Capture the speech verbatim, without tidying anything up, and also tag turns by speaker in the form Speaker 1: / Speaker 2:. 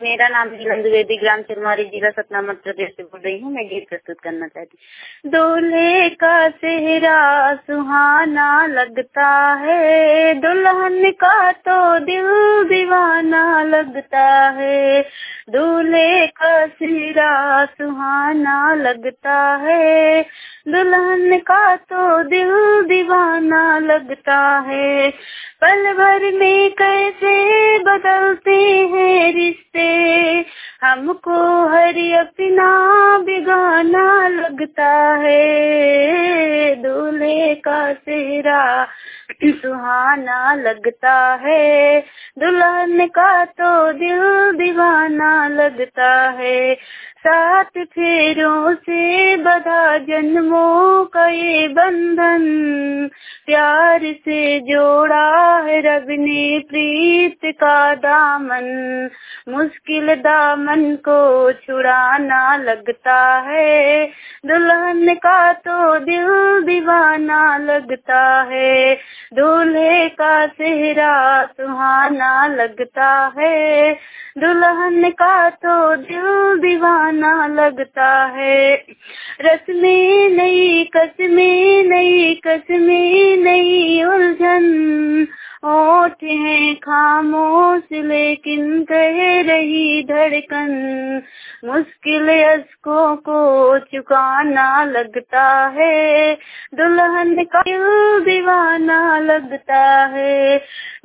Speaker 1: मेरा नाम नीलम द्विवेदी, ग्राम चिरमारी, जिला सतना, मध्य प्रदेश से बोल रही हूँ। मैं गीत प्रस्तुत करना चाहती हूँ। दूल्हे का सेहरा सुहाना लगता है, दुल्हन का तो दिल दीवाना लगता है। दूल्हे का सेहरा सुहाना लगता है, दुल्हन का तो दिल दीवाना लगता है। पल भर में कैसे बदलते हैं रिश्ते, हमको हर अपना बेगाना लगता है। दूल्हे का सेहरा सुहाना लगता है, दुल्हन का तो दिल दीवाना लगता है। सात फेरों से बंधा जन्मों का ये बंधन, प्यार से जोड़ा है रब ने प्रीत का दामन। मुश्किल दामन को छुड़ाना लगता है, दुल्हन का तो दिल दीवाना लगता है। दूल्हे का सेहरा सुहाना लगता है, दुल्हन का तो दिल दीवाना लगता है। रस्में नई कसमें नई कसमें नई उलझन, होठ हैं खामोश लेकिन कह रही धड़कन। मुश्किल अश्कों को चुकाना लगता है, दुल्हन का दिल दीवाना लगता है।